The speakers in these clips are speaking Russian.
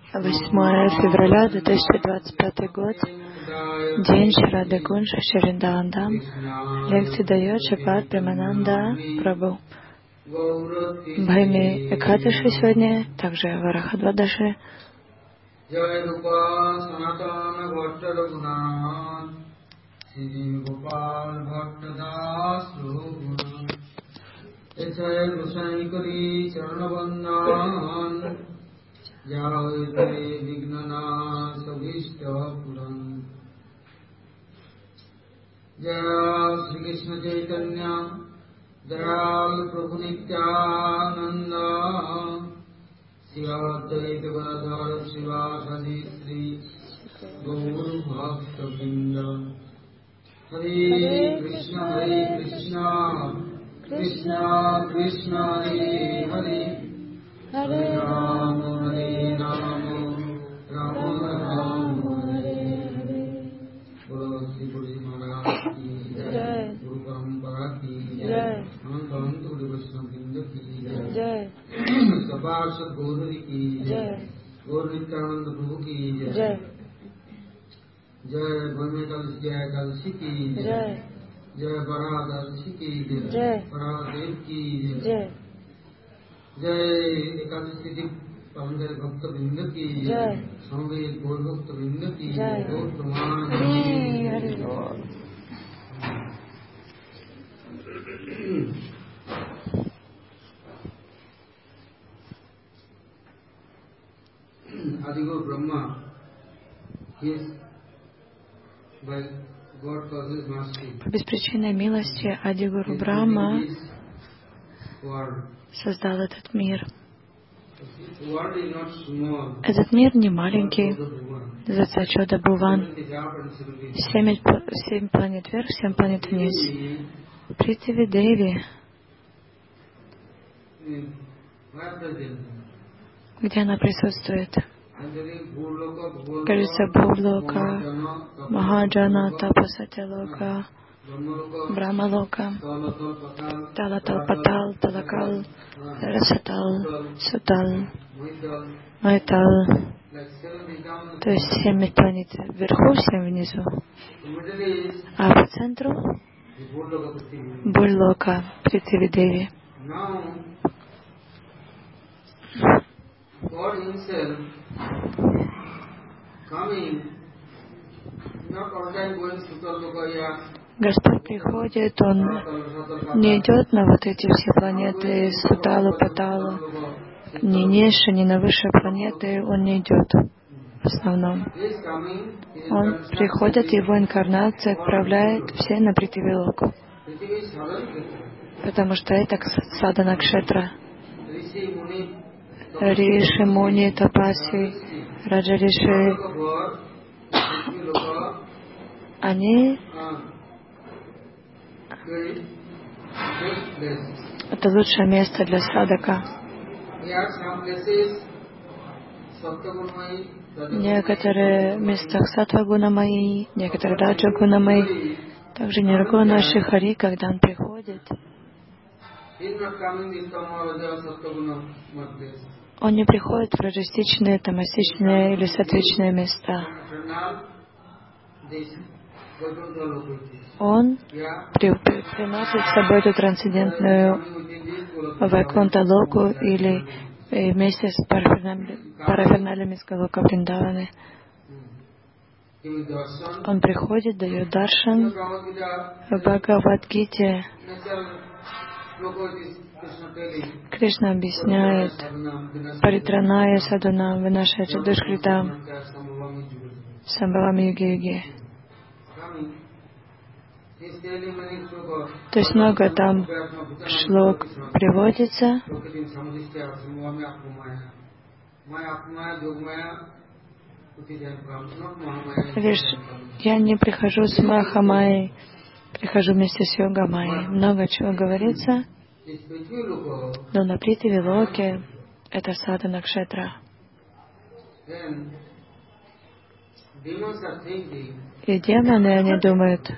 8 февраля 2025 год. День Шрады Кунджа Шририндавандам. Лекции дает Шрипад Премананда Прабху. Бхайми Экадаши сегодня, также Варахадвадаши. Джай Гопал Санатана Бхатта Рагунат Сиди Гопал Бхатта Дас Рагунат Эчай Гусай Кори Чарнавандан Jai Jai Vignana Savishta Puran Jai Shri Krishna Chaitanya Jai Prabhu Nityananda Shri Advaita Gadadhara Srivasadi Sri Gaur Bhakta Vrinda Hare Krishna Krishna Krishna Hare Hare Hare Rama Hare Rama Rama Rama Hare Hare. Bolo Shri Guru Maharaj ki Jai, Guru Parampara ki Jai, Anant Guru Vaishnava Vrinda ki Jai, Sabha Gauri ki Jai, Gaur Nityananda Prabhu ki Jai, Jai Bhaimetal Jai Kalsi ki Jai, Jai Bharadasi ki Jai, Bharadev ki Jai. जय एकादशी पावन भक्त वृंद की जय, समवेत गौर भक्त वृंद की जय, गौर प्रमाण हरे बोल। Adiguru Brahma, по беспричинной милости Адигуру Брахма создал этот мир. Этот мир не маленький. Зацачода Бхуван. 7 планет вверх, 7 планет вниз. Притиви Деви. Где она присутствует? Кажется, Бхурлока, Махаджана, Тапасатялока, Брахмалока, Талатал, Патал, Талакал, Расатал, Сутал, Майтал. То есть 7 планет вверху, 7 внизу. А по центру Бхурлока, Притиви Деви. Господь приходит, Он не идет на вот эти все планеты, Суталу, Паталу, ни ниже, ни на высшие планеты Он не идет в основном. Он приходит, Его инкарнация отправляет все на Притивилоку, потому что это садхана кшетра. Риши, Муни, Тапаси, Раджариши, они это лучшее место для садака. Некоторые места саттва-гунамайи, некоторые раджа-гунамайи, также ниргуна Шихари, когда он приходит, он не приходит в раджастичные, тамасичные или сатвичные места. Он приносит с собой эту трансцендентную Вайкунта-локу или вместе с параферналиями с Галока Вриндаваны. Он приходит, дает даршан. В Бхагавад-гите Кришна объясняет Паритраная садунам винашача душкритам самбхавами юги-юги. То есть много там шлок приводится. Лишь я не прихожу с Махамайей, прихожу вместе с Йогамайей. Много чего говорится, но на Притивилоке это садхана кшетра. И демоны, они думают,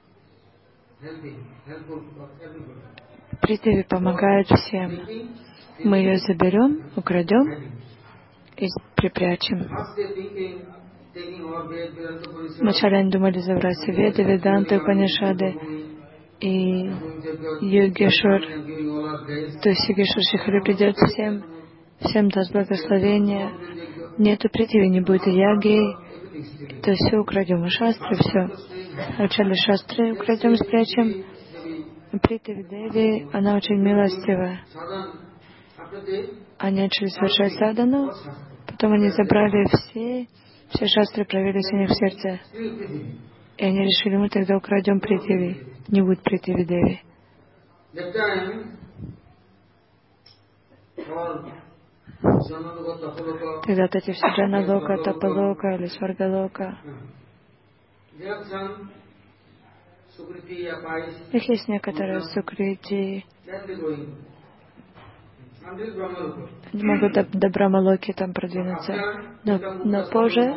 Притиви помогает всем. Мы ее заберем, украдем и припрячем. Вначале они думали забрать Веды, Веданты, Упанишады и Йогешвар. То есть Йогешвар Шихари придет всем даст благословение. Нету притиви, не будет и яги. То есть все украдем, и шастры, все. Вначале шастры украдем, спрячем. Притиви Деви, она очень милостивая. Они начали совершать садану, потом они забрали все шастры, проявились у них в сердце. И они решили, мы тогда украдем Притиви, не будет Притиви Деви. Тогда вот эти все Джаналока, Тапалока или Сваргалока, их есть некоторые Сукрити, они могут до Брамалоки там продвинуться, но позже,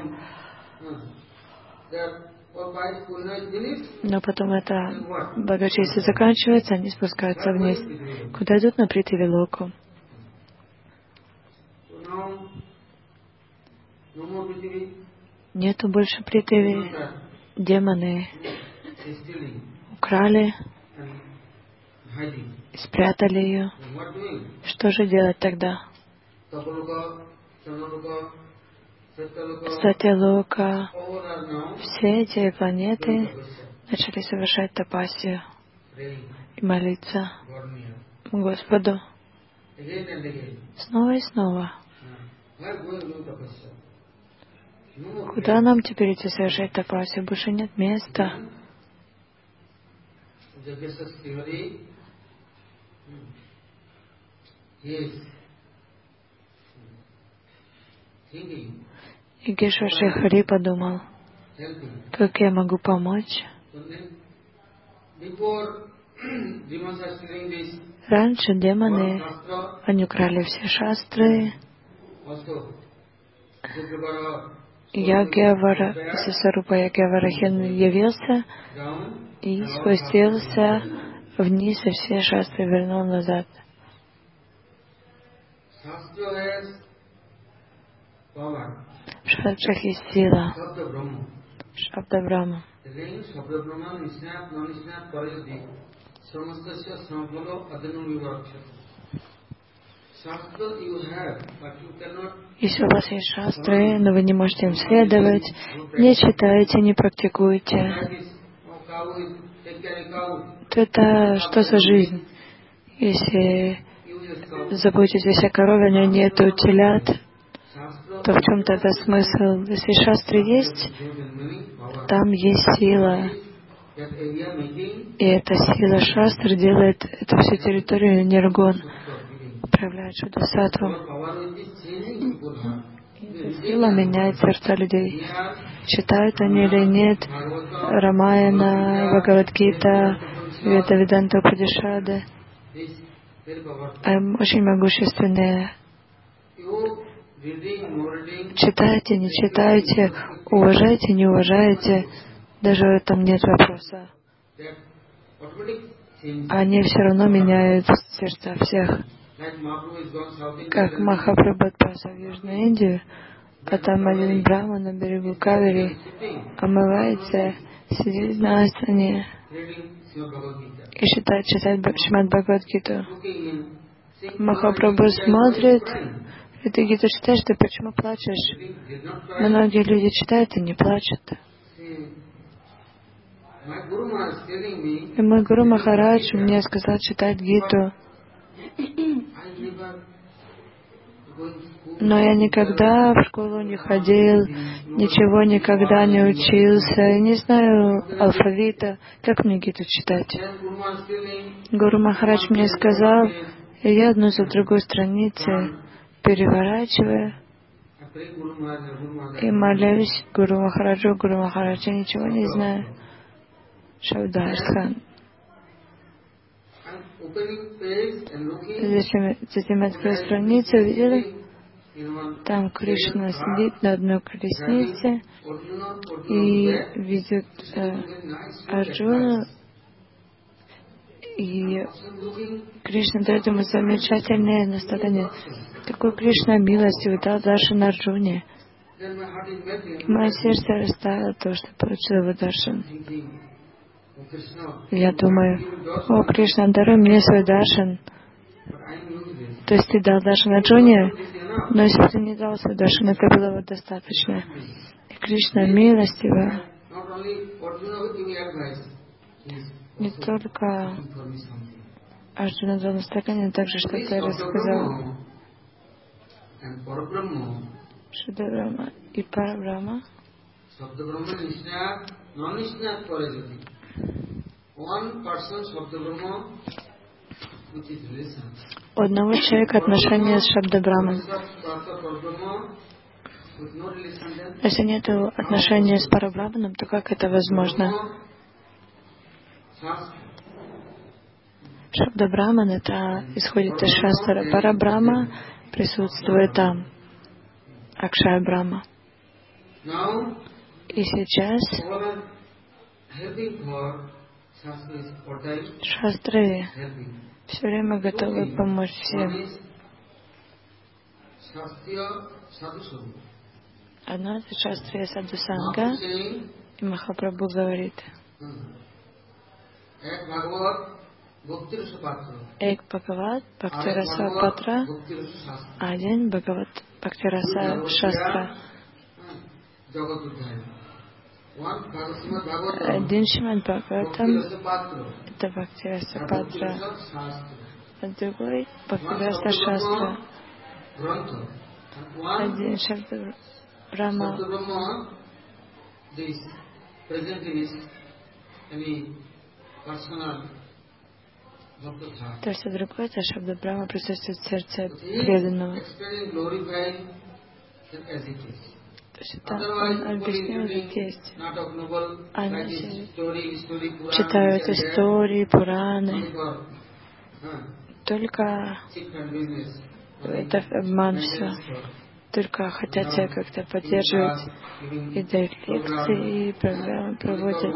но потом это благочестие заканчивается, они спускаются вниз. Куда идут? На Притивилоку. Нету больше Притиви. Демоны украли и спрятали ее. Что же делать тогда? Сатьялока, все эти планеты начали совершать тапасию и молиться Господу снова и снова. Куда нам теперь идти совершать тапасию? Больше нет места. Йогешвар Шихари подумал, как я могу помочь. Раньше демоны, они украли все шастры. Ягьявара, Сасарупа Ягьяварахин явился и спустился вниз, и все шастры вернул назад. В шастрах есть сила. Шабда Брахма. Если у вас есть шастры, но вы не можете им следовать, не читаете, не практикуете, то это что за жизнь? Если заботитесь о корове, у нее нету телят, то в чем тогда смысл? Если шастры есть, там есть сила. И эта сила шастр делает эту всю территорию ниргун, управляет шудасатвом. Сила меняет сердца людей. Читают они или нет Рамаяна, Бхагавад-гита, Веда, Веданта, Упанишады. Очень могущественные. Читайте, не читайте, уважайте, не уважайте. Даже в этом нет вопроса. Они все равно меняют сердца всех. Как Махапрабху отправился в Южную Индию, а там один брахман на берегу Кавери омывается, сидит на астане и читает Шримад Бхагавад-гиту. Махапрабху смотрит, и ты Гиту читаешь, ты почему плачешь? Многие люди читают и не плачут. И мой Гуру Махарадж мне сказал читать Гиту. Но я никогда в школу не ходил, ничего никогда не учился, не знаю алфавита, как мне Гиту читать. Гуру Махарадж мне сказал, и я одну за другой страницы переворачиваю и молюсь Гуру Махараджу, я ничего не знаю. Шабдархан. Затем открою страницу, видели? Там Кришна сидит на одной колеснице и видит Арджуну И Кришна дает ему замечательное наставление. Такой Кришна милостивый дал даршан Арджуне. Мое сердце растаяло то, что получил его даршан. Я думаю: о, Кришна, даруй мне свой даршан. То есть ты дал даршан Арджуне, но если ты не дал свой даршан, это было бы достаточно. И Кришна милостивый. Не только Арджуна дал наставление, но также что-то рассказал. Шабда-брахма и Парабрахма. У одного человека отношения с Шабда-брахмой. Если нет отношения с Парабрахманом, то как это возможно? Шабда-брахман — это исходит из Шастра. Парабрахма присутствует там. Акшая-брахма. И сейчас шастры все время готовы помочь всем. Одно — это шастрия садхусанга, и Махапрабху говорит: Эк Бхагават Бхактираса Патра, один Бхагават Бхактираса Шастра. Один Шримад Бхагаватам — это Бхактираса Патра, а другой Бхактираса Шастра. Один Шабда Брахма. То есть, а другой — это Шабда Брахма присутствует в сердце преданного. То есть это он объяснил, как есть. Они читают истории, Пураны. Только это обман все. Только хотят себя как-то поддерживать и дают лекции, и программы проводят.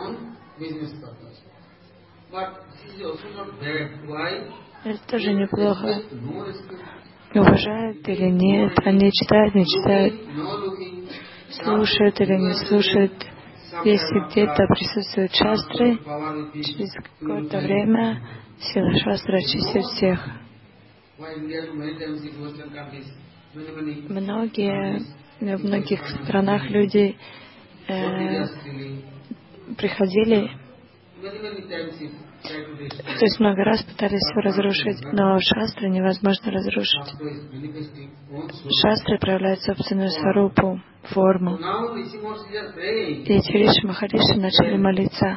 Это тоже неплохо. Уважают или нет, они читают, не читают, слушают или не слушают. Если где-то присутствуют шастры, через какое-то время сила шастры очистит всех. В многих странах люди приходили, то есть много раз пытались все разрушить, но шастры невозможно разрушить. Шастры проявляют собственную сварупу, форму. И эти Риши Махариши начали молиться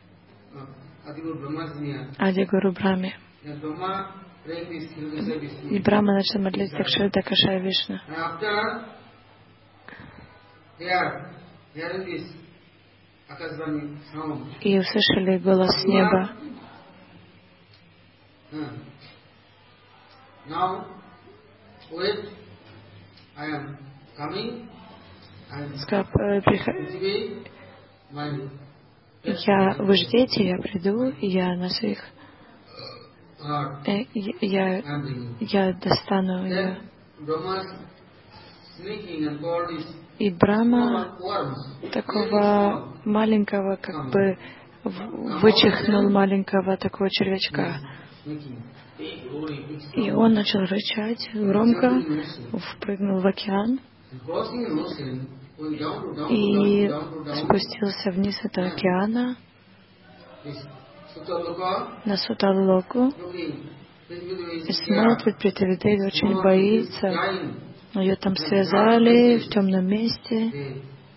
Ади-гуру Брахме. И Брахма начал молиться к Шридха Кашая Вишну. И услышали голос с неба. Вы ждете, я приду, я на своих... Я достану ее. И Брахма такого маленького, как бы вычихнул маленького такого червячка. И он начал рычать громко, впрыгнул в океан и спустился вниз этого океана на Суталоку и смотрит, Притавидеви очень боится. Ее там связали в темном месте.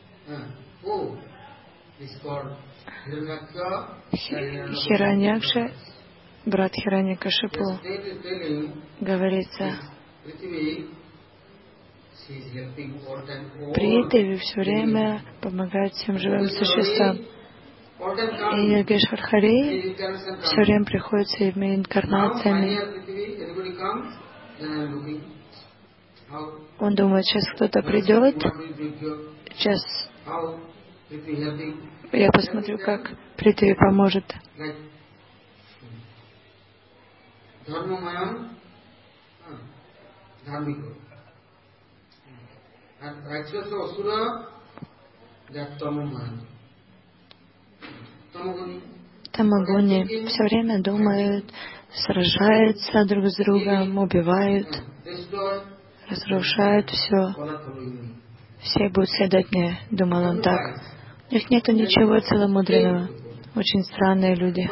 Хираньякша, брат Хираньякашипу, говорится, Притави все время помогает всем живым существам. И Йогешвар-Хари все время приходит своими инкарнациями. Он думает, сейчас кто-то придет, сейчас я посмотрю, как Притави поможет. Тамагуни все время думают, сражаются друг с другом, убивают, разрушают все. Все будут следовать мне, думал он так. У них нету ничего целомудренного. Очень странные люди.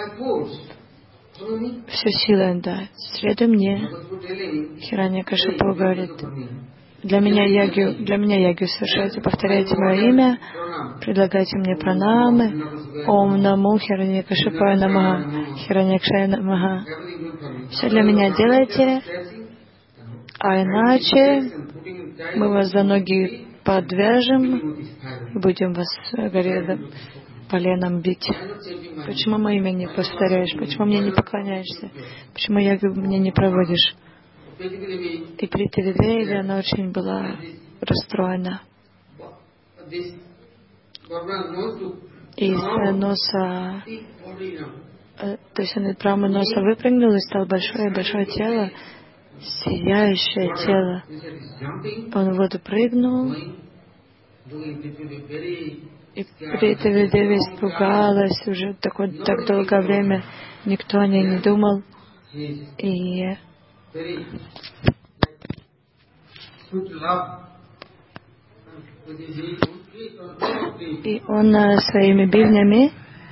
Все силой, да. Следуй мне. Хираньякашипу говорит, для меня ягью совершайте, повторяйте мое имя, предлагайте мне пранамы, Ом Наму Хираньякашипая Намаха, Хираньякшая Намаха. Все для меня делайте, а иначе мы вас за ноги подвяжем и будем вас поленом бить. Почему мое имя не повторяешь? Почему мне не поклоняешься? Почему ягью мне не проводишь? И Притави Деви, она очень была расстроена. Из носа, то есть он из прамы носа выпрыгнул, и стало большое тело, сияющее тело. Он в воду прыгнул, и Притави Деви испугалась, уже так долгое время никто о ней не думал. И он своими бивнями,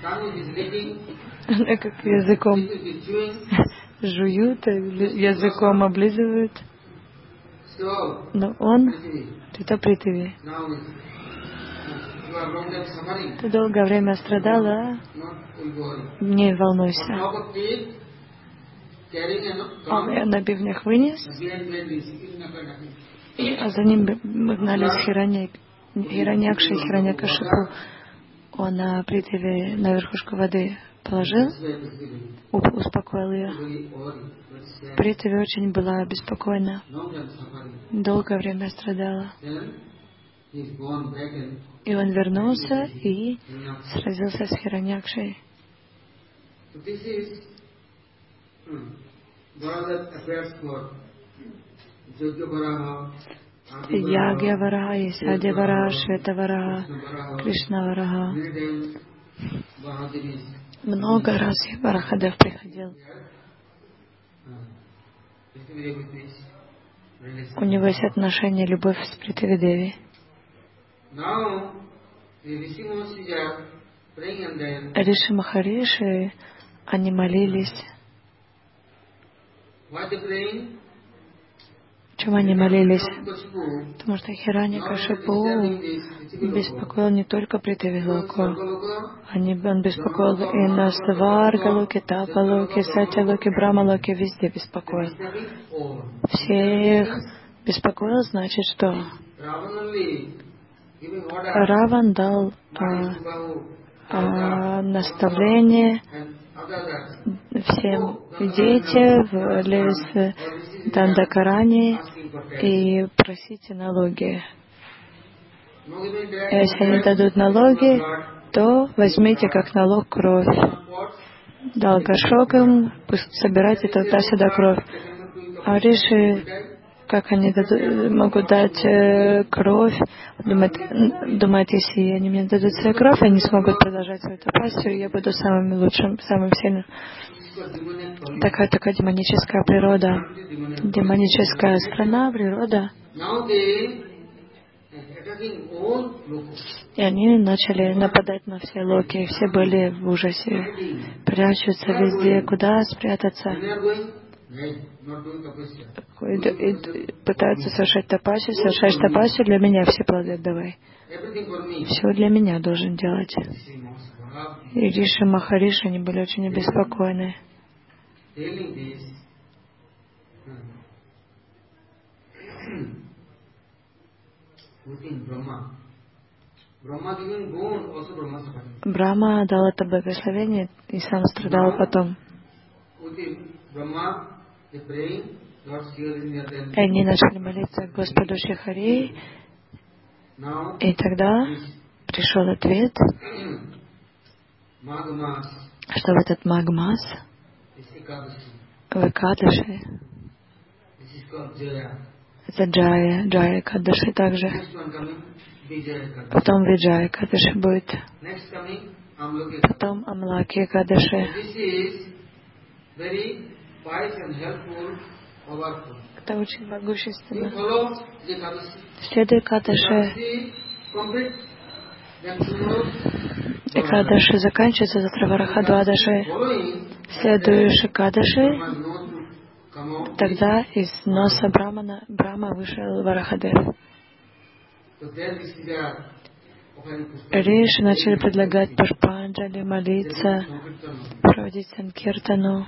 как языком жуют, языком облизывают. Но он, это Притави. Ты долгое время страдала, не волнуйся. Он ее на бивнях вынес, а за ним гнались Хираньякша и Хираньякашипу. Он Притави на верхушку воды положил, успокоил ее. Притави очень была беспокойна, долгое время страдала. И он вернулся и сразился с Хираньякшей. Ягья Вараха, Исадья Вараха, Швета Вараха, Кришна Вараха. Много раз Варахадев приходил. У него есть отношение, любовь с Притави Деви. Риши Махариши, они молились. Почему они молились? Потому что Хираньякашипу беспокоил не только Притави Локу. Он беспокоил и на Сваргалоке, Тапалоке, Сатялоке, Брамалоке, везде беспокоил. Всех беспокоил, значит, что Раван дал наставление всем: идите в лес Дандакарани и просите налоги. Если они дадут налоги, то возьмите как налог кровь. Дал горшок им, пусть собирайте туда-сюда кровь. А риши, как они могут дать кровь? Думают, если они мне дадут свою кровь, они смогут продолжать свою тапасию, и я буду самым лучшим, самым сильным. Такая демоническая природа, демоническая страна, природа. И они начали нападать на все локи, и все были в ужасе, прячутся везде, куда спрятаться. И пытаются совершать тапасию, для меня все плоды отдавай. Все для меня должен делать. И Риши Махариши, они были очень обеспокоены. Брахма дал это благословение и сам страдал потом. И они начали молиться Господу Шри, и тогда пришел ответ, что в этот Маг-мас, в Экадаши. Это Джая Экадаши также. Потом Виджая Экадаши будет. Потом Амлаки Экадаши. Это очень могущественно. Следуя Экадаши, Экадаши заканчивается, завтра Варахадвадаши. Следуешь Экадаши, тогда из носа Брахма вышел Варахадев. Риши начали предлагать Пушпанджали, молиться, проводить Санкиртану.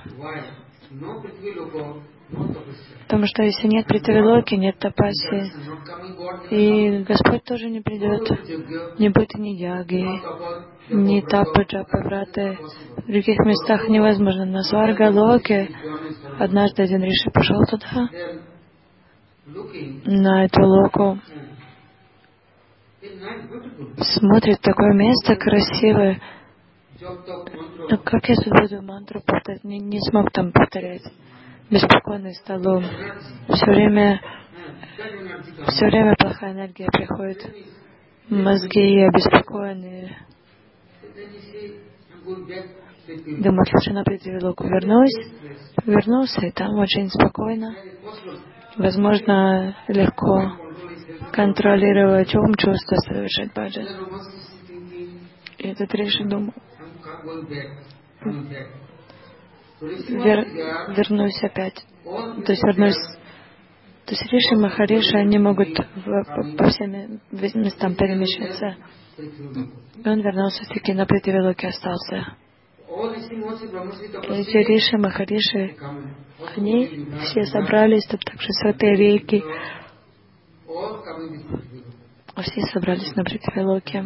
Потому что если нет Притавилоки, нет Тапаси, и Господь тоже не придет. Не будет ни яги, ни тапы, джапы, враты. В других местах невозможно. На Сварга-локе однажды один риши пошел туда, на эту локу. Смотрит, такое место красивое. Но как я тут буду мантру повторять? Не смог там повторять. Беспокойный столом. Все время плохая энергия приходит. Мозги обеспокоенные. Думаю, лучше на Притавилоку вернулся, и там очень спокойно. Возможно, легко контролировать ум, чувства, совершать баджан. И этот риши думал, вернусь опять. То есть риши, махариши, они могут по всем местам перемещаться. И он вернулся, таки на Притавилоке остался. Эти риши, махариши, они все собрались, тут также святые реки. Все собрались на Притавилоке.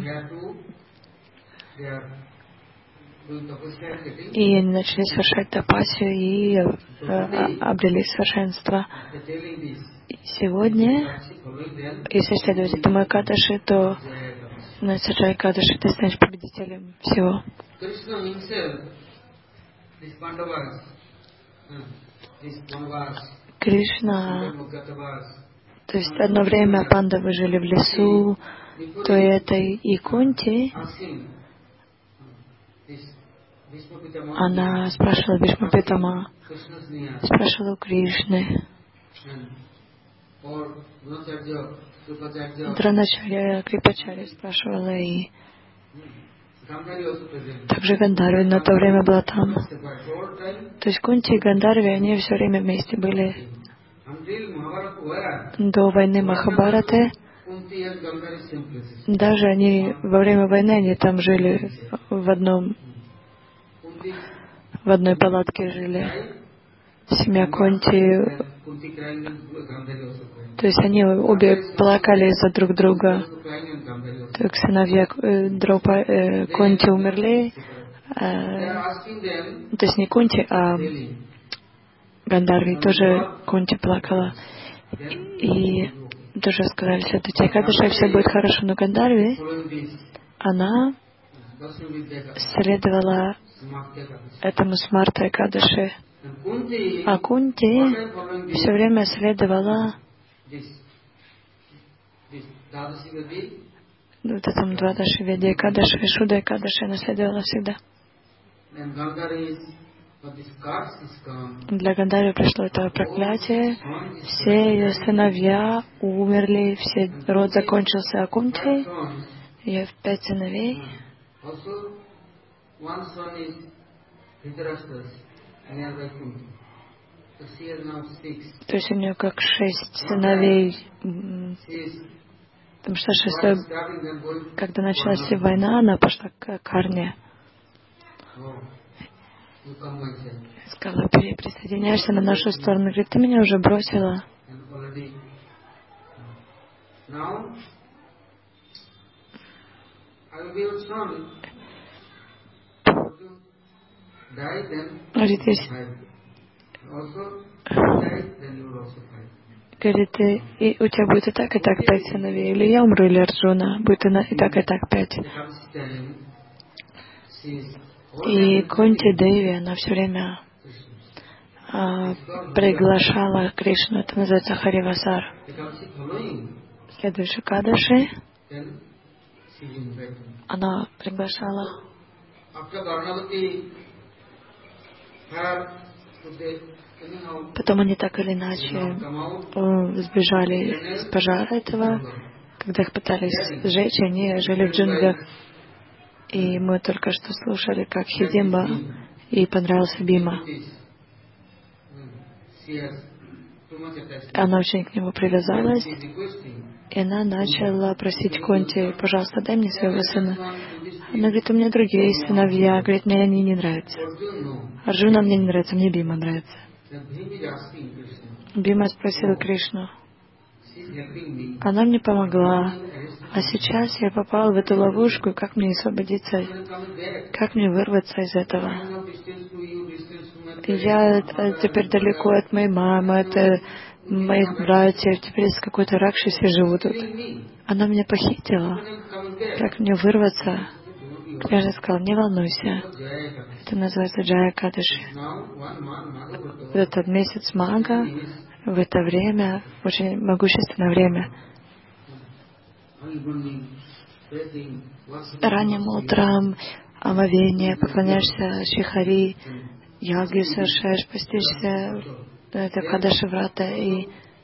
И начали совершать тапасию и обрели совершенство. И сегодня, если следовать этому Экадаши, то на Саджа Экадаши ты станешь победителем всего. Кришна, то есть одно время пандавы жили в лесу, то этой и Кунти, она спрашивала Бишма-питама, спрашивала у Кришны. Дроначарья, Крипачарья спрашивала, и также Гандарви на то время была там. То есть Кунти и Гандарви, они все время вместе были. До войны Махабхараты, даже они во время войны они там жили в одной палатке жили. Семья Кунти. То есть они обе плакали из-за друг друга. Так сыновья Кунти умерли. То есть не Кунти, а Гандарви. Тоже Кунти плакала. И тоже сказали, следуйте Экадаши, все будет хорошо. Но Гандарви, она следовала этому Смарта Экадаши. А Кунти все время следовала вот этому Двадаши Веде Экадаши, Шуда Экадаши, она следовала всегда. Для Гандарви пришло это проклятие. Все ее сыновья умерли, все род закончился. А Кунти, ее 5 сыновей. То есть у нее как 6 сыновей. Потому что когда началась война, она пошла к Карне. Сказала, присоединяешься на нашу сторону. Говорит, ты меня уже бросила. Говорит, и у тебя будет и так 5 сыновей. Или я умру, или Арджуна. Будет и так 5. И Кунти Деви, она все время приглашала Кришну. Это называется Харивасар. Следующий Кадаши, она приглашала. Потом они так или иначе сбежали с пожара этого. Когда их пытались сжечь, они жили в джунглях. И мы только что слушали, как Хидимба, ей понравился Бима. Она очень к нему привязалась, и она начала просить Кунти: пожалуйста, дай мне своего сына. Она говорит: у меня другие сыновья. Говорит: мне они не нравятся. Арджуна мне не нравится, мне Бима нравится. Бима спросил Кришну: она мне помогла, а сейчас я попал в эту ловушку, как мне освободиться, как мне вырваться из этого? Я теперь далеко от моей мамы, от моих братьев, теперь с какой-то ракшаси живу тут. Она меня похитила. Как мне вырваться? Кришна сказал: не волнуйся. Это называется Джая Кадаши. В этот месяц Мага, в это время, очень могущественное время. Ранним утром омовение, поклоняешься Шрихари, яги совершаешь, постишься, это Кадаши Врата, и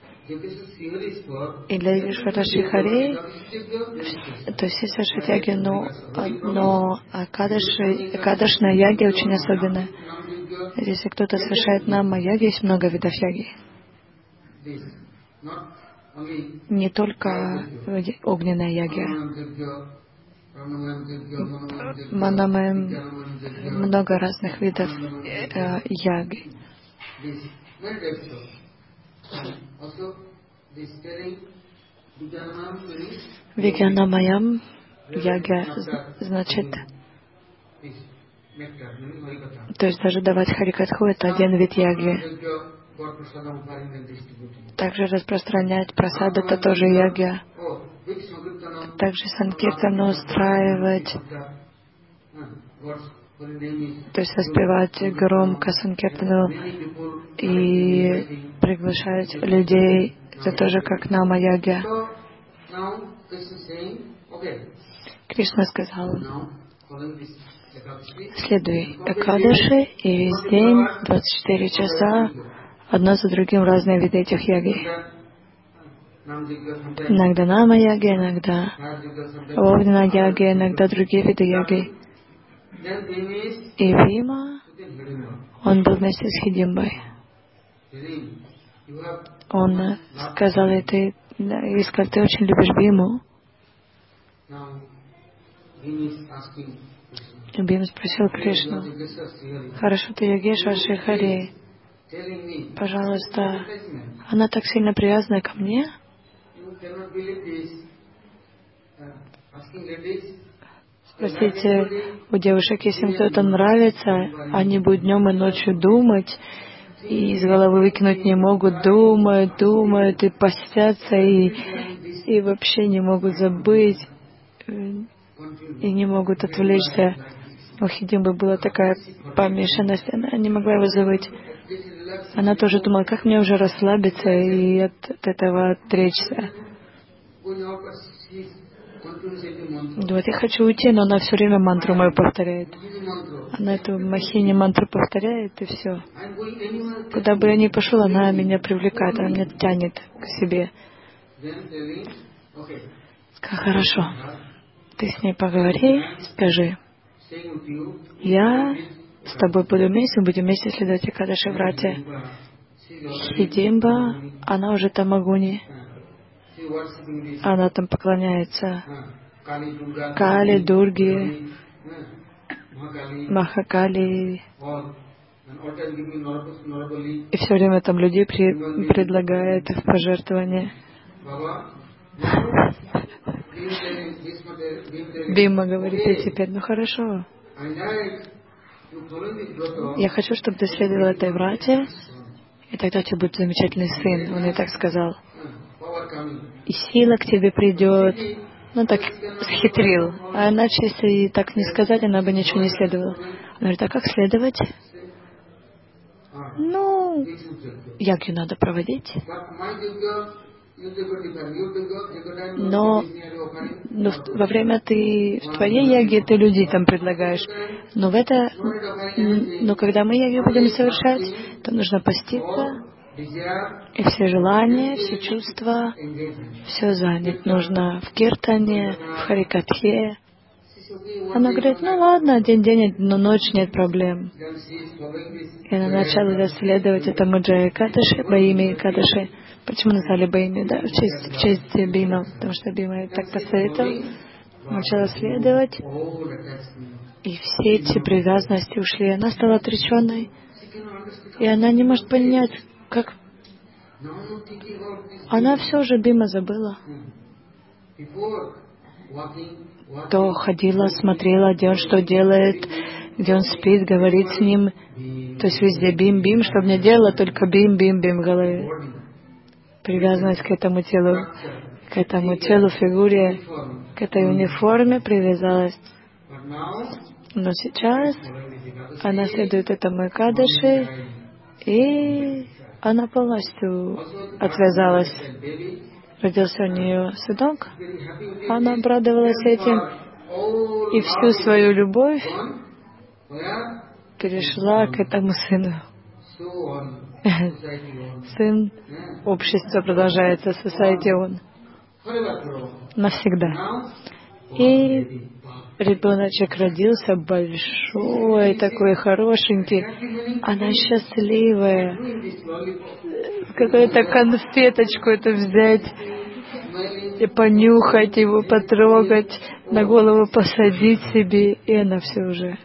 для Вишвара Шрихари, то все совершают яги, но Кадаш на яге очень особенная. Если кто-то совершает нама яги, есть много видов яги. Не только огненная яги. Манамаем, много разных видов яги. Вигьянамаям яга значит, то есть даже давать харикатху — это один вид яги. Также распространять прасад — это тоже яги. Также санкиртану устраивать, то есть воспевать громко санкиртану и приглашать людей, это тоже как нама яги. Кришна сказал: следуй Экадаши, и весь день, 24 часа, одно за другим разные виды этих яги. Иногда нама яги, иногда огненная яги, иногда другие виды яги. И Бима, он был вместе с Хидимбой. Он сказал ей: ты очень любишь Биму. И Бима спросил Кришну: хорошо, ты Йогешвар Шрихари, пожалуйста, она так сильно привязана ко мне? Спросите у девушек, если им кто-то нравится, они будут днем и ночью думать, и из головы выкинуть не могут, думают и постятся, и вообще не могут забыть, и не могут отвлечься. У Хидимбы была такая помешанность, она не могла его забыть. Она тоже думала, как мне уже расслабиться и от этого отречься. Вот, я хочу уйти, но она все время мантру мою повторяет. Она эту махини мантру повторяет, и все. Куда бы я ни пошел, она меня привлекает, она меня тянет к себе. Сказала: хорошо, ты с ней поговори, скажи: я с тобой буду вместе, мы будем вместе следовать Экадаши Врате. Хидимба, она уже Тамагуни. Она там поклоняется Кали, Дурге, Махакали. И все время там людей предлагает в пожертвование. Бима говорит ей теперь: ну хорошо, я хочу, чтобы ты следовала этой врате, и тогда у тебя будет замечательный сын. Он ей так сказал. И сила к тебе придет. Ну, так схитрил. А иначе, если ей так не сказать, она бы ничего не следовала. Она говорит: а как следовать? Ну, Ну, ягью надо проводить. Но во время в твоей яге ты людей там предлагаешь. Но когда мы ягью будем совершать, то нужно поститься, и все желания, все чувства, все занять нужно в киртане, в харикатхе. Она говорит, ну ладно, день, но ночь нет проблем. И она начала следовать этому Джая Экадаши, Баими Экадаши. Почему назвали Баими? Да, в честь Бима, потому что Бима так посоветовал. Начала следовать, и все эти привязанности ушли. Она стала отреченной, и она не может понять, как... Она все же Бима забыла. То ходила, смотрела, где он что делает, где он спит, говорит с ним. То есть везде бим-бим, чтобы не делала, только бим-бим-бим в голове. Привязанность к этому телу, фигуре, к этой униформе привязалась. Но сейчас она следует этому Экадаши, и она полностью отвязалась. Родился у нее сынок, она обрадовалась этим, и всю свою любовь перешла к этому сыну. Сын, общество продолжается, society он. Навсегда. И ребеночек родился большой, такой хорошенький. Она счастливая. Какую-то конфеточку это взять и понюхать его, потрогать, на голову посадить себе, и она все уже.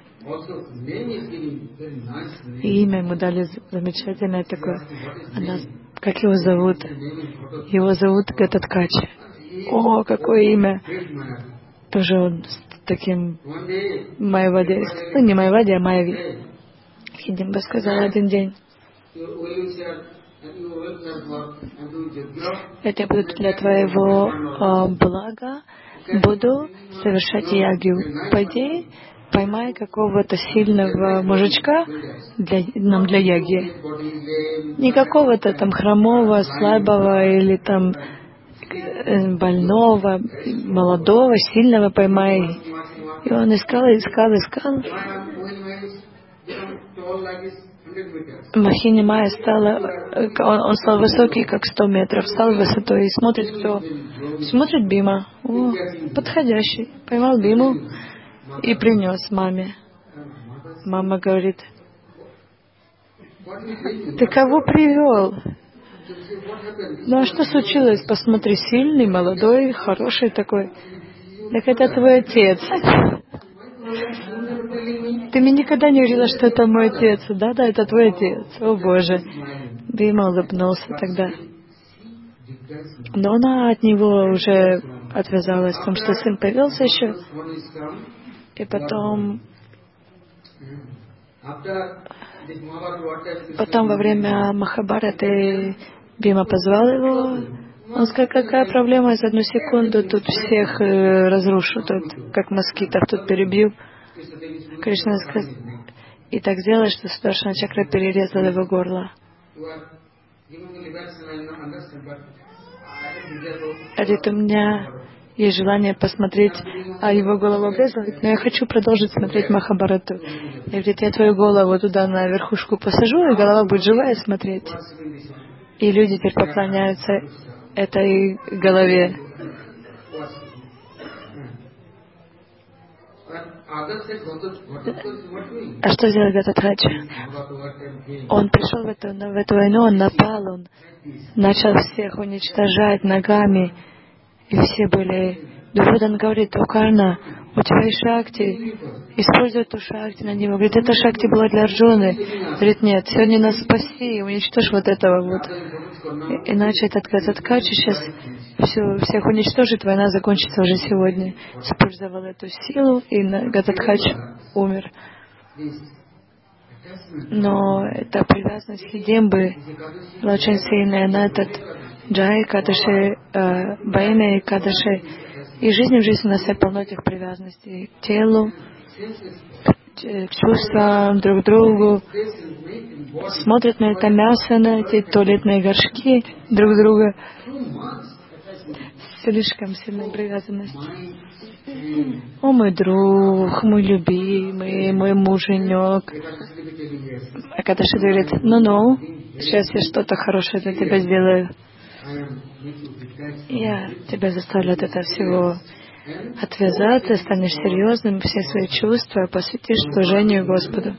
И имя ему дали замечательное такое. Как его зовут? Его зовут Гататкач. О, какое имя! Тоже он с таким Майавади. Ну, не Майавади, а Майяви. Хидимба сказала один день. Это будет для твоего блага. Буду совершать ягью. Пойди, поймай какого-то сильного мужичка для яги. Не какого-то там хромого, слабого или там больного, молодого, сильного поймай. И он искал. Махини Майя он стал высокий, как 100 метров, стал высотой, и смотрит кто? Смотрит Бима. О, подходящий. Поймал Биму и принес маме. Мама говорит, ты кого привел? Ну а что случилось? Посмотри, сильный, молодой, хороший такой. Так это твой отец. Ты мне никогда не говорила, что это мой отец. Да, это твой отец. О Боже. Бима улыбнулся тогда. Но она от него уже отвязалась, потому что сын появился еще. И потом во время Махабхараты Бима позвал его. Он сказал, какая проблема, за 1 секунду тут всех разрушу, тут как москитов тут перебью. Кришна сказал, и так сделай, что Сударшана чакра перерезала его горло. Говорит, у меня есть желание посмотреть, а его голову обрезала, но я хочу продолжить смотреть Махабхарату. И говорит, я твою голову туда на верхушку посажу, и голова будет живая смотреть. И люди теперь поклоняются этой голове. А что сделал Гататхач? Он пришел в эту войну, он напал, он начал всех уничтожать ногами, и все были... Дурьодан говорит, о Карна, у тебя есть шакти, используй эту шакти на него. Говорит, эта шакти была для Арджуны. Говорит, нет, сегодня нас спаси, уничтожь вот этого вот. Иначе этот Гататкач сейчас всех уничтожит, война закончится уже сегодня. Использовал эту силу, и Гататкач умер. Но эта привязанность Хидимбы была очень сильная на этот Джай Экадаши, Баими Экадаши. И жизнь в жизни у нас полно этих привязанностей к телу, к чувствам, друг к другу, смотрят на это мясо, на эти туалетные горшки друг друга. Слишком сильная привязанность. О, мой друг, мой любимый, мой муженек. А Кадаши говорит: ну-ну, сейчас я что-то хорошее для тебя сделаю. Я тебя заставлю от этого всего отвязаться, станешь серьезным, все свои чувства посвятишь служению Господу.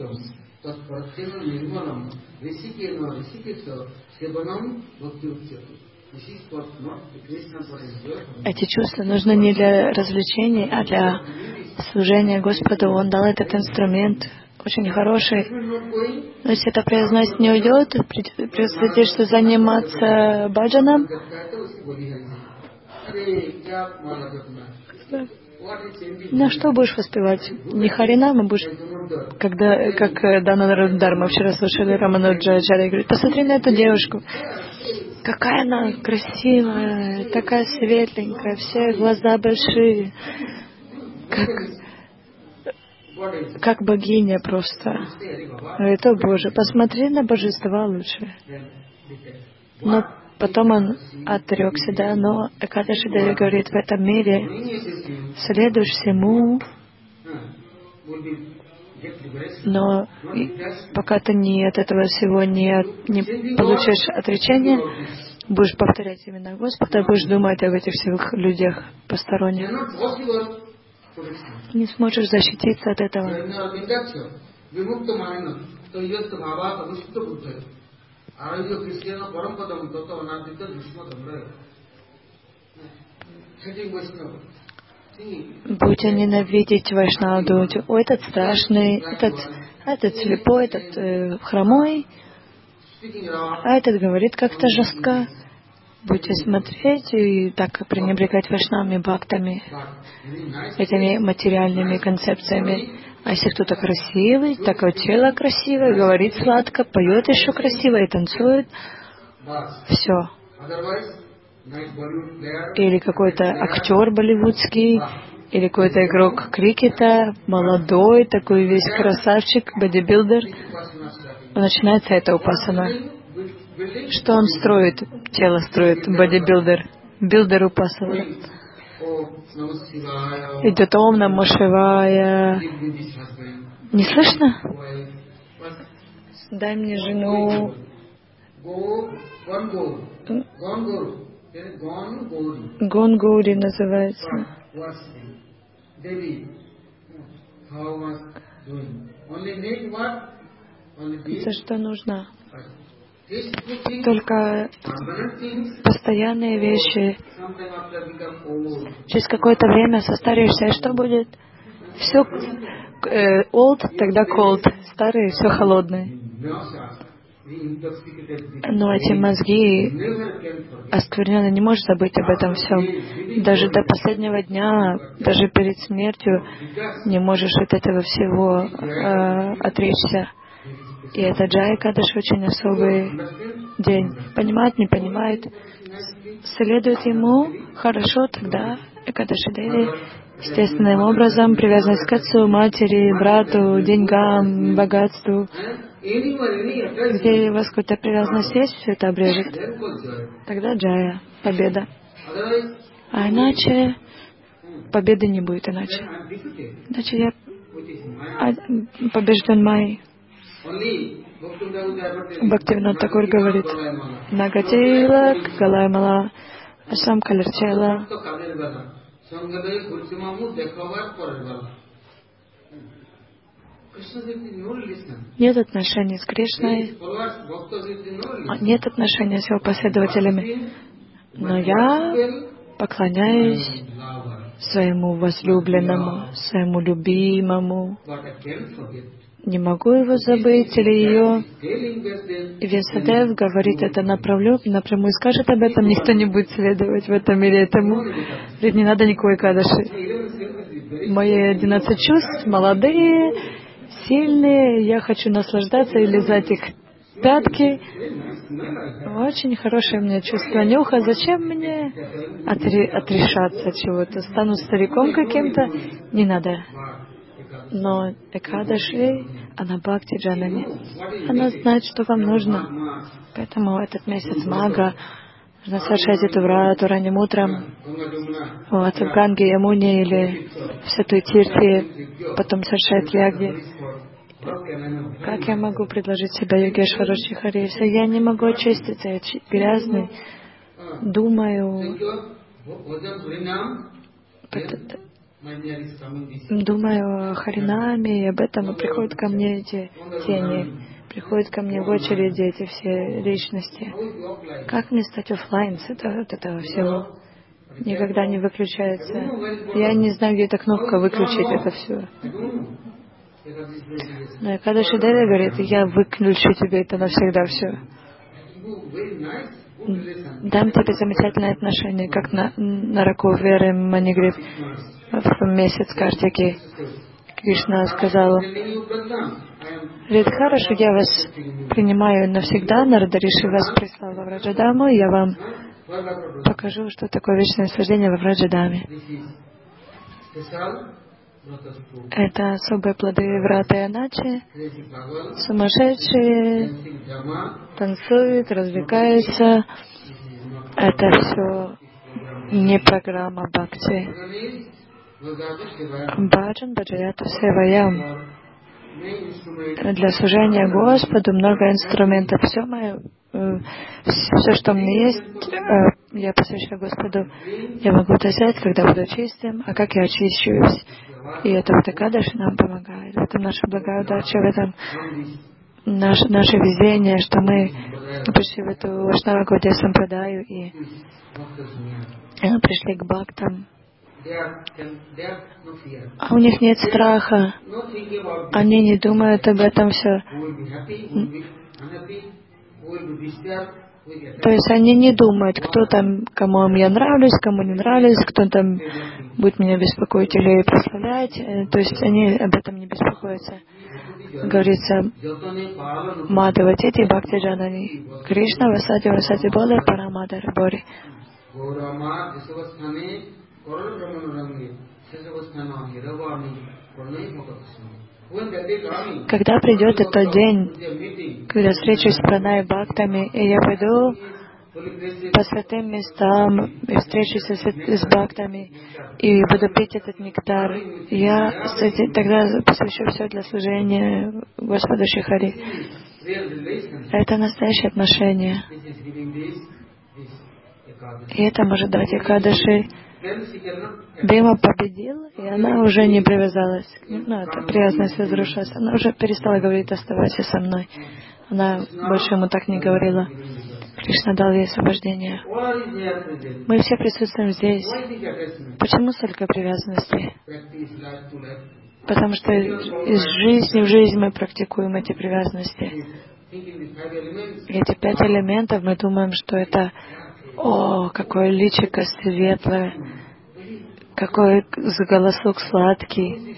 Эти чувства нужны не для развлечений, а для служения Господу. Он дал этот инструмент, очень хороший. Но если эта привязанность не уйдет, придется заниматься баджаном. На что будешь воспевать? Не Харинама будешь, как Дананару Дharma вчера слушали Рамануджачарья, говорит: посмотри на эту девушку. Какая она красивая, такая светленькая, все глаза большие, как богиня просто. Говорит: о Боже, посмотри на божества лучше. Но потом он отрекся, да, но Экадаши Деви говорит: в этом мире следуешь всему, но пока ты от этого всего не получишь отречения, будешь повторять именно Господа, будешь думать об этих всех людях посторонних, не сможешь защититься от этого. Будете ненавидеть Вайшнава, думаете: о, этот страшный, этот слепой, этот хромой, а этот говорит как-то жестко. Будете смотреть и так пренебрегать вайшнавами, бхактами, этими материальными концепциями. А если кто-то красивый, такое тело красивое, говорит сладко, поет еще красиво и танцует, все. Или какой-то актер болливудский, или какой-то игрок крикета, молодой, такой весь красавчик, бодибилдер. Начинается эта упасана. Что он строит? Тело строит, бодибилдер. Билдер упасана. Идет Ом Намо Шивая. Не слышно? Дай мне жену. Гонгури называется. За что нужно? Только постоянные вещи. Через какое-то время состареешься, и что будет? Все old, тогда cold. Старые, все холодное. Но эти мозги оскверненные, не можешь забыть об этом всем. Даже до последнего дня, даже перед смертью не можешь от этого всего отречься. И это Джая Экадаши очень особый день. Понимает, не понимает, следует ему, хорошо, тогда Экадаши Деви естественным образом привязанность к отцу, матери, брату, деньгам, богатству. Где у вас какая-то привязанность есть, все это обрежет. Тогда Джая, победа. А иначе победы не будет иначе. Иначе я побежден Майей. Бхактивинод Такур говорит: Нагатила, Галаймала, Ашам Калерчела. Нет отношений с Кришной, нет отношений с его последователями. Но я поклоняюсь своему возлюбленному, своему любимому. Не могу его забыть или ее. И Вьясадев говорит это напрямую скажет об этом, никто не будет следовать в этом мире этому. Ведь не надо никакой Экадаши. Мои 11 чувств молодые, сильные, я хочу наслаждаться и лизать их пятки. Очень хорошее у меня чувство нюха. Зачем мне отрешаться от чего-то? Стану стариком каким-то? Не надо. Но Экадаши, она Бхакти Джанани. Она знает, что вам нужно. Поэтому этот месяц Мага нужно совершать эту врату ранним утром. Вот, в Ганге, Ямуне или в Святой Тирте, потом совершать ягги. Как я могу предложить себя Йогешвару Шрихари, если я не могу очиститься, я грязный, думаю о Харинаме, и об этом и приходят ко мне эти тени, приходят ко мне в очереди эти все личности. Как мне стать офлайн от этого всего? Никогда не выключается. Я не знаю, где эта кнопка выключить это все. Но Экадаши Деви говорит, я выключу тебе это навсегда все. Дам тебе замечательные отношения, как на Ракувере Манигрид в месяц Картики. Кришна сказал, говорит, хорошо, я вас принимаю навсегда, Нарадариши вас прислал во Враджадаму, и я вам покажу, что такое вечное наслаждение во Враджадаме. Это особые плоды Врата и Аначи, сумасшедшие, танцуют, развлекаются. Это все не программа Бхакти. Баджан Баджаята Севаям. Для служения Господу много инструментов. Все, что у меня есть, я посвящаю Господу. Я могу это взять, когда буду чистым, а как я очищусь. И это вот Экадаши нам помогает. В этом наша благая удача, в этом наше везение, что мы пришли в эту Вайшнава Гаудия Сампрадаю и пришли к бхактам. А у них нет страха. Они не думают об этом все. То есть они не думают, кто там, кому я нравлюсь, кому не нравлюсь, кто там будет меня беспокоить или прославлять. То есть они об этом не беспокоятся. Говорится, Мадхава Тити Бхакти Джанани, Кришна Васати Васати Бола Парамада Рабори. Когда придет этот день, когда встречусь с Пранай Бхактами, и я пойду по святым местам, и встречусь с Бхактами, и буду пить этот нектар, я тогда посвящу все для служения Господу Шрихари. Это настоящее отношение. И это может дать Экадаши. Бима победил, и она уже не привязалась. Эта привязанность разрушилась. Она уже перестала говорить, оставайся со мной. Она больше ему так не говорила. Кришна дал ей освобождение. Мы все присутствуем здесь. Почему столько привязанностей? Потому что из жизни в жизнь мы практикуем эти привязанности. И эти 5 элементов, мы думаем, что это какое личико светлое, какой голосок сладкий.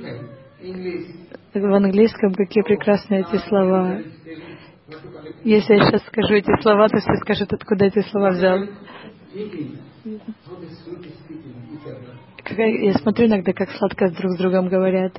В английском какие прекрасные эти слова. Если я сейчас скажу эти слова, то все скажут, откуда эти слова взял. Я смотрю иногда, как сладко друг с другом говорят.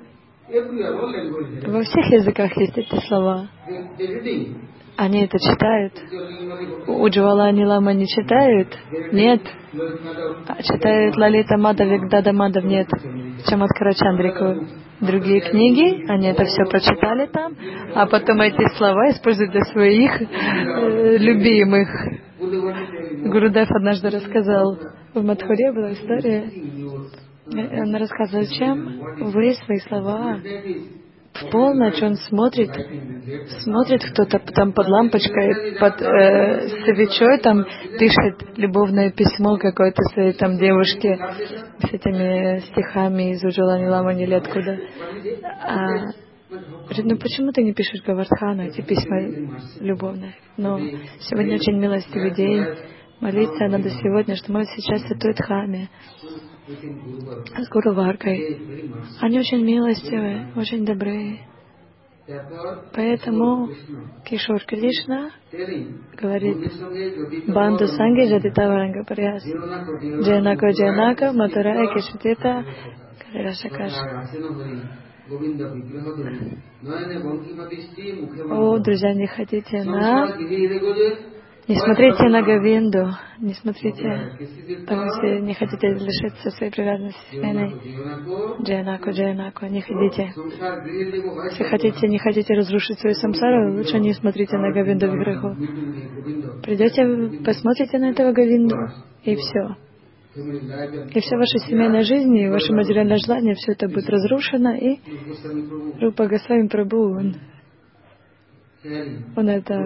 Во всех языках есть эти слова. Они это читают. Уджвала Нилама не читают? Нет. Читают Лалита Мадав, Вигдада Мадав? Нет. Чаматкара Чандрику. Другие книги, они это все прочитали там, а потом эти слова используют для своих любимых. Гурудев однажды рассказал, в Мадхуре была история, она рассказывала, зачем вы свои слова в полночь, он смотрит кто-то там под лампочкой, под свечой там пишет любовное письмо какое-то своей там девушке с этими стихами из Уджвала Ниламани или откуда. Говорит, почему ты не пишешь Гавардхану эти письма любовные? Сегодня очень милостивый день. Молиться надо сегодня, что мы сейчас святой Дхаме с Гуру Варгой. Они очень милостивые, очень добрые. Поэтому Кишор Кришна говорит, Банду Санги Жадита Варанга Парьяс, Джанака Джанака, Матурая Кишатита, О, друзья, не хотите не смотрите на Говинду, не смотрите, там если не хотите лишиться своей привязанности с Веной, Джаянаку, не ходите. Если хотите, не хотите разрушить свою самсару, лучше не смотрите на Говинду Виграху. Придете, посмотрите на этого Говинду, и все. И вся ваша семейная жизнь, и ваше материальное желание, все это будет разрушено, и Рупа Госвами Прабху, он это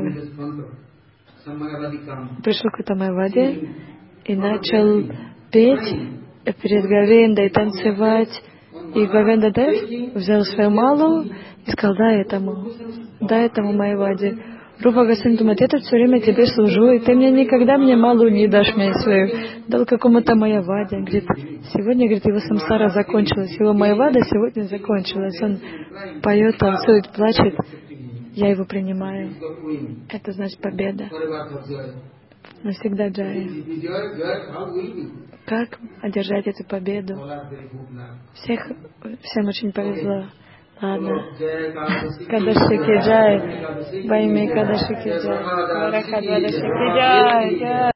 пришел к этому Майяваде и начал петь перед Говиндой, танцевать. И Говинда Дев взял свою малу и сказал: дай этому Майяваде. Рупа Госвами думает: я тут все время тебе служу, и ты мне никогда малу не дашь мне свою. Дал какому-то Майяваде. Говорит, сегодня, говорит, его самсара закончилась, его Майявада сегодня закончилась. Он поет, танцует, плачет. Я его принимаю. Это значит победа. Навсегда джая. Как одержать эту победу? Всем очень повезло. Ладно. Кадашики джай. Во имя Кадашики джай. Варахат Вадашики джай.